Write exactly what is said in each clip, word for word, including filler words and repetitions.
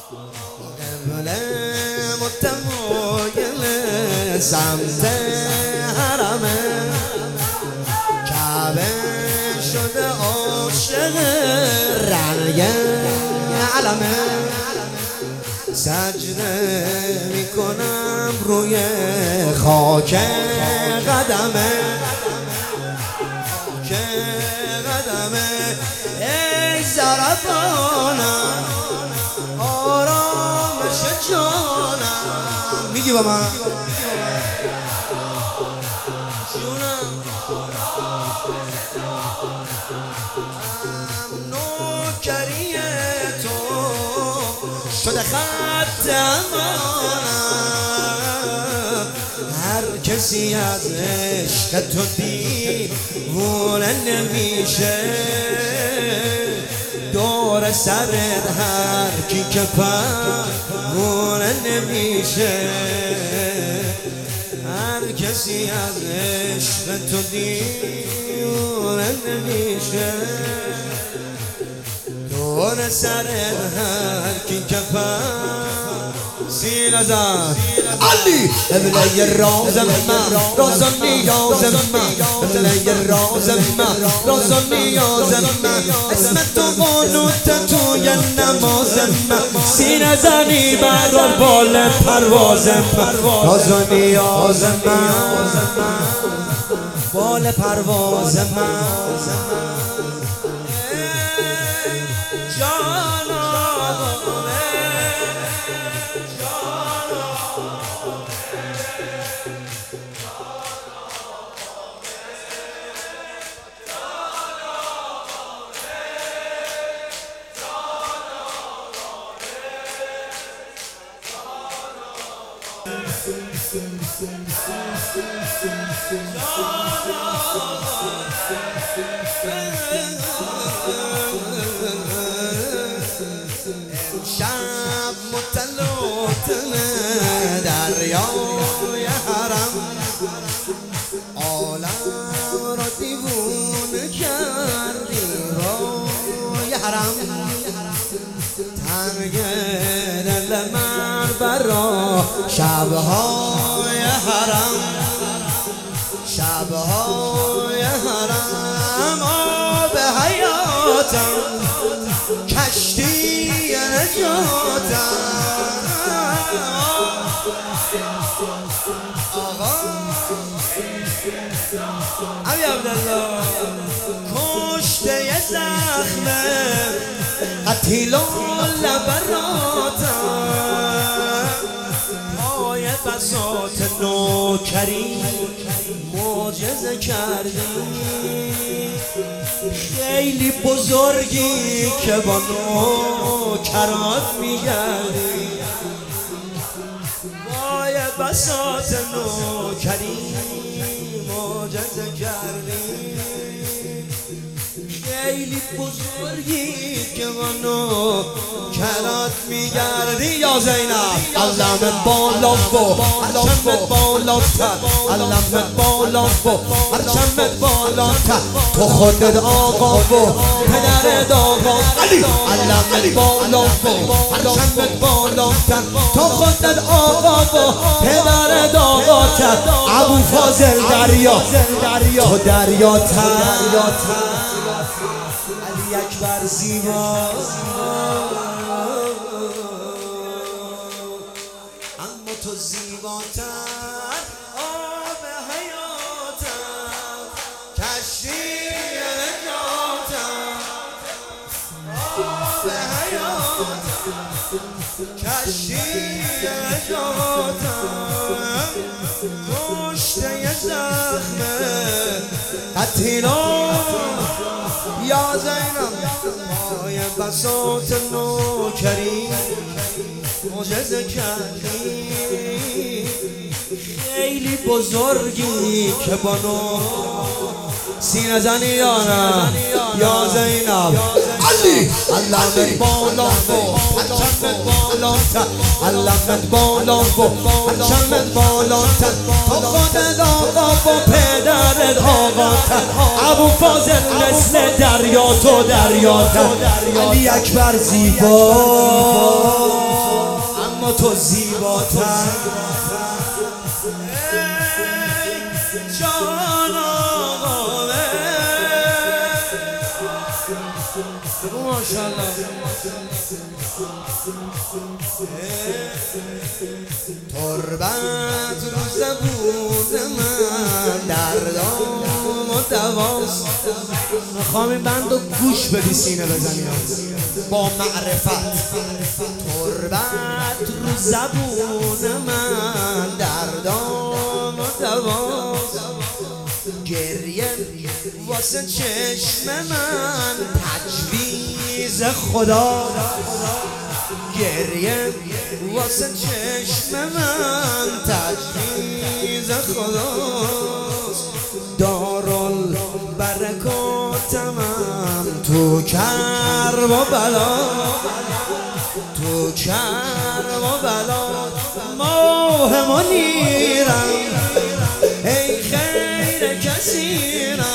قبل متمایل سمت حرمه کعبه شده عاشق رنگ علمه سجده میکنم روی خاک قدمه خاک قدمه ای زربانم آرامش جانم میگی با من نوکری تو شده خط امانم هر کسی از عشق تو دیوانه نمیشه دور سرت هر کی که پروانه نمیشه هر کسی از عشق تو دیوانه نمیشه دور سرت هر کی که سینه زن علی ابله راز من راز و نیاز من ابله راز من راز و نیاز من اسم تو قنوت توی نماز من سینه زنی بر بال پرواز من راز و نیاز من بال پرواز من شب متلوتنه دریای حرم عالم را دیوونه کردی روی حرم تنگ دل من برا شبهای حرم شبهای حرم آب حیاتم کشتی نجاتم آقا علی عبدالله کشته زخمه قتیل و لبراتم پای بساط نوکری معجزه کردی خیلی بزرگی که با نوکرات میگردی پای بساط نوکری معجزه کردی خیلی بزرگی که منو کرات میگردی یا زینب علمت بالا و علمت بالاتر علمت بالا و علمت بالاتر تو خودت آقا و پدرت آقا علی علمت بالا و علمت بالاتر تو خودت آقا و پدرت آقا تر ابو فاضل دریا تو دریا تر علی اکبر زیبا اما تو زیباتر آب حیاتم کشتی نجاتم آب حیاتم کشتی نجاتم کشته زخمه قتیلا یا زینب پای بساط نوکری معجزه کردی خیلی بزرگی که با نو سینه زنی یا نه یا زینب علی علمت بالا و علمت بالاتر علمت بالا و علمت بالاتر تو خودت آقا و پدرت آقا تر ابو فاضل مثل دریا تو دریا تر علی اکبر زیبا و تو زیباتر جان آقا ماشاءالله تربت رو زبون من دردام و دواست میخوام این بند رو گوش بدی سینه بزنی با معرفت تربت رو زبون من دردام و دواست گریه واسه چشم من تجویز خدا گریه واسه چشم من تجویز خداست دارال برکاتم تو کرب و بلا تو کرب و بلا ماه منیرم ای خیر کثیرم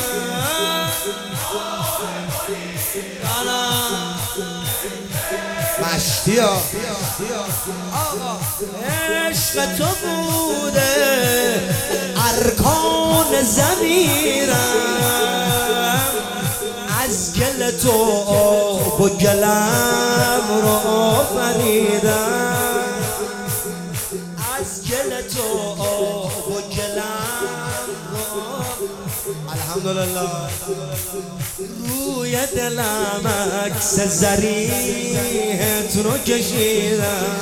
مشتی ها عشق تو بوده ارکان ضمیرم از گل تو آب و گلم رو آفریدم از گل تو آب و گلم رو الحمدلله روی دلم عکس زریحتون رو کشیدم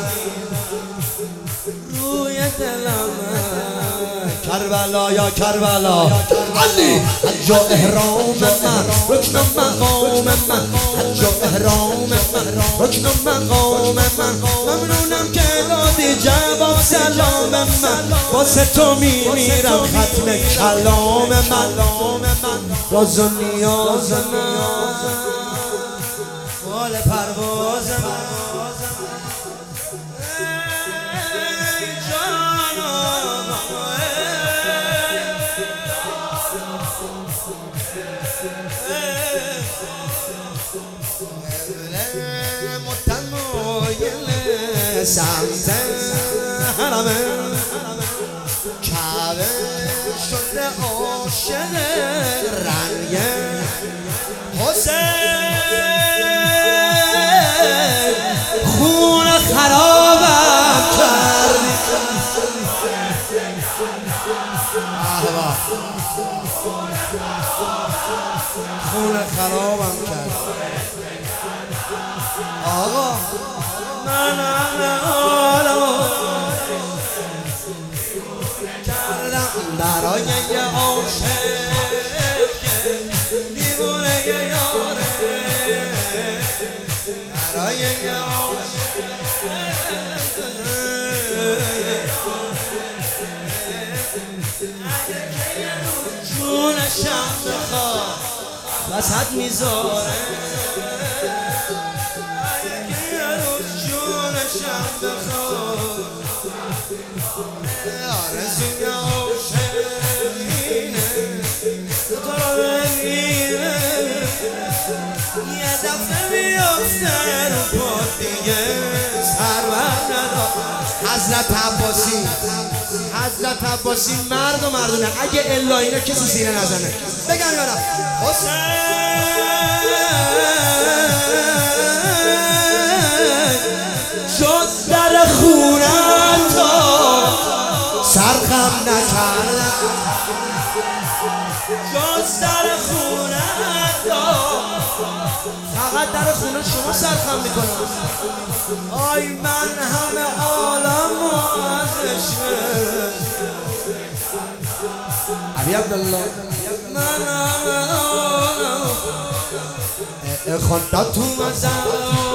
روی دلم کربلا یا کربلا علی حج و احرام من رکن مقام من حج و احرام من رکن مقام من ممنونم که دادی جواب سلام من واسه تو میمیرم ختم کلام من راز و نیاز من مال پرواز من متمایل سمت حرمه کعبه شده عاشق رنگ حسین خون خرابم کردی خون خرابم کرد آقا من آلو کردم برای یه عاشق دیوونه یاره برای یه عاشق جونشم بخواد وسط میذاره جونشم بخواد آرزوی عاشقینه تو رو بگیره یه دفعه بیفته رو پات دیگه سر بر ندار حضرت عباسی حضرت عباسی مرد و مردونه اگه الا اینه کسی سینه نزنه بگم یارم حسین شد در خونم تا سرخم نکردم شد در خونم تا فقط در خونه شما سرخم میکنم آی من همه عالم و علی عبدالله من همه عالم خونده تو مزم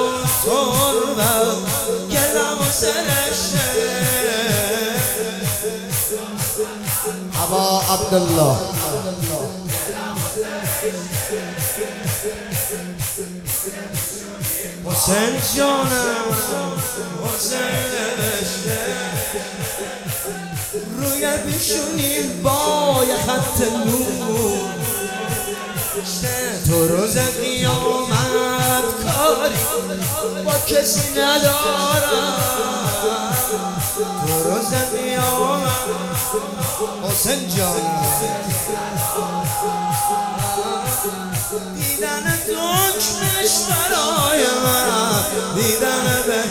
تربم گلم و سرشه ابا عبدالله حسین جانم حسین رشته روی بیشونی با یه خط نور تو روز قیامت کار آخری با کسی ندارم تو روز قیامت حسین جانم دیدن دکمش برای من دیدن به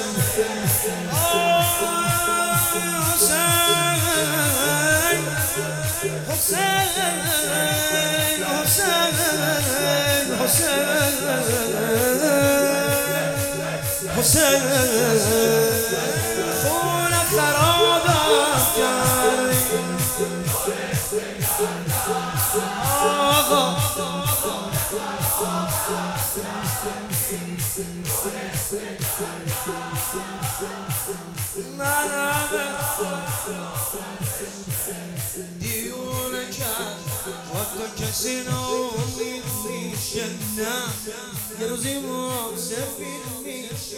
حسین حسین حسین حسین خون خرابم کردی آقا من دیونه کرد حتی کسی نامید میشه نه یه روزی ما سفید میشه